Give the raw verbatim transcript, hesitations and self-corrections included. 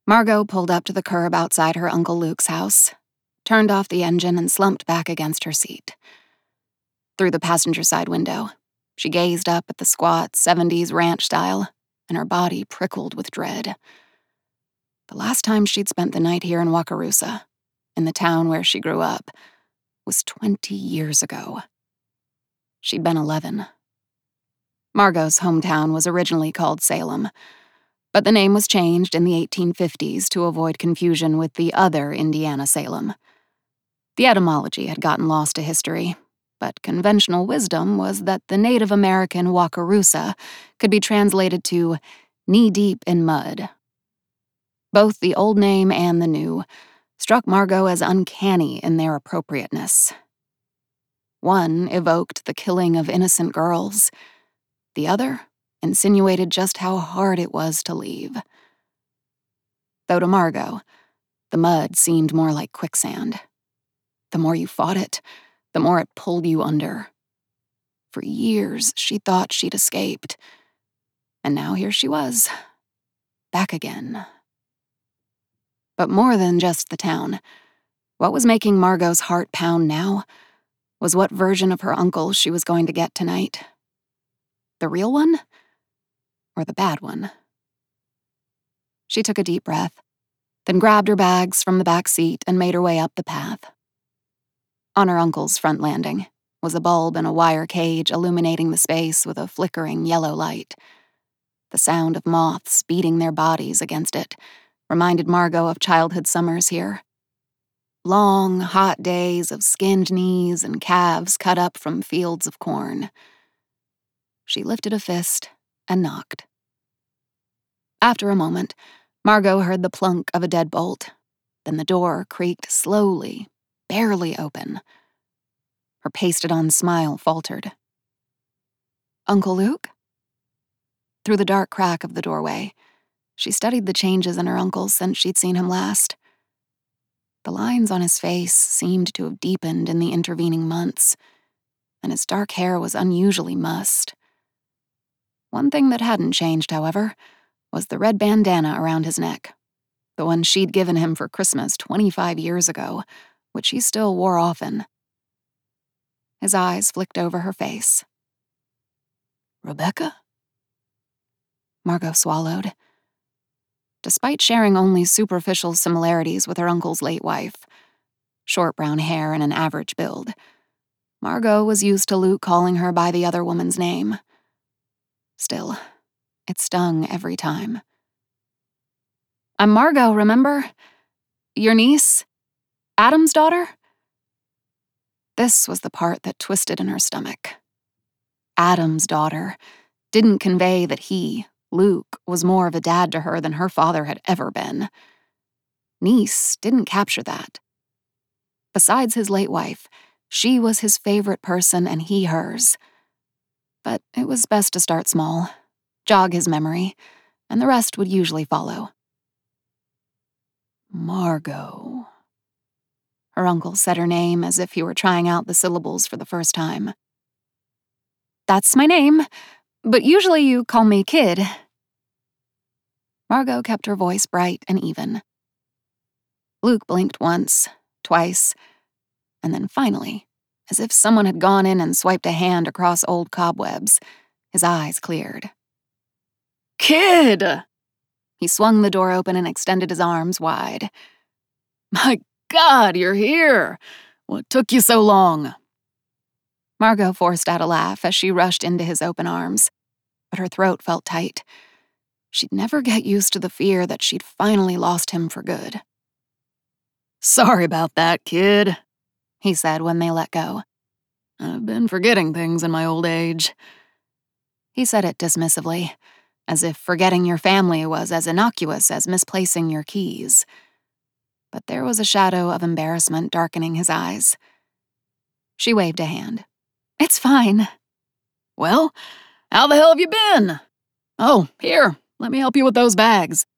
Margot pulled up to the curb outside her Uncle Luke's house, turned off the engine, and slumped back against her seat. Through the passenger side window, she gazed up at the squat seventies ranch style, and her body prickled with dread. The last time she'd spent the night here in Wakarusa, in the town where she grew up, was twenty years ago. She'd been eleven. Margot's hometown was originally called Salem, but the name was changed in the eighteen fifties to avoid confusion with the other Indiana Salem. The etymology had gotten lost to history, but conventional wisdom was that the Native American Wakarusa could be translated to knee-deep in mud. Both the old name and the new struck Margot as uncanny in their appropriateness. One evoked the killing of innocent girls. The other insinuated just how hard it was to leave. Though to Margot, the mud seemed more like quicksand. The more you fought it, the more it pulled you under. For years, she thought she'd escaped. And now here she was, back again. But more than just the town, what was making Margot's heart pound now was what version of her uncle she was going to get tonight. The real one? Or the bad one? She took a deep breath, then grabbed her bags from the back seat and made her way up the path. On her uncle's front landing was a bulb in a wire cage illuminating the space with a flickering yellow light. The sound of moths beating their bodies against it reminded Margot of childhood summers here. Long, hot days of skinned knees and calves cut up from fields of corn. She lifted a fist and knocked. After a moment, Margot heard the plunk of a deadbolt. Then the door creaked slowly, barely open. Her pasted-on smile faltered. "Uncle Luke?" Through the dark crack of the doorway, she studied the changes in her uncle since she'd seen him last. The lines on his face seemed to have deepened in the intervening months, and his dark hair was unusually mussed. One thing that hadn't changed, however, was the red bandana around his neck, the one she'd given him for Christmas twenty-five years ago, which he still wore often. His eyes flicked over her face. "Rebecca?" Margot swallowed. Despite sharing only superficial similarities with her uncle's late wife, short brown hair and an average build, Margot was used to Luke calling her by the other woman's name. Still, it stung every time. "I'm Margot, remember? Your niece? Adam's daughter?" This was the part that twisted in her stomach. Adam's daughter didn't convey that he, Luke, was more of a dad to her than her father had ever been. Niece didn't capture that. Besides his late wife, she was his favorite person and he hers. But it was best to start small, jog his memory, and the rest would usually follow. "Margot." Her uncle said her name as if he were trying out the syllables for the first time. "That's my name, but usually you call me Kid." Margot kept her voice bright and even. Luke blinked once, twice, and then finally, as if someone had gone in and swiped a hand across old cobwebs, his eyes cleared. "Kid!" He swung the door open and extended his arms wide. "My God, you're here! What took you so long?" Margot forced out a laugh as she rushed into his open arms, but her throat felt tight. She'd never get used to the fear that she'd finally lost him for good. "Sorry about that, kid," he said when they let go. "I've been forgetting things in my old age." He said it dismissively, as if forgetting your family was as innocuous as misplacing your keys. But there was a shadow of embarrassment darkening his eyes. She waved a hand. "It's fine." "Well, how the hell have you been? Oh, here, let me help you with those bags."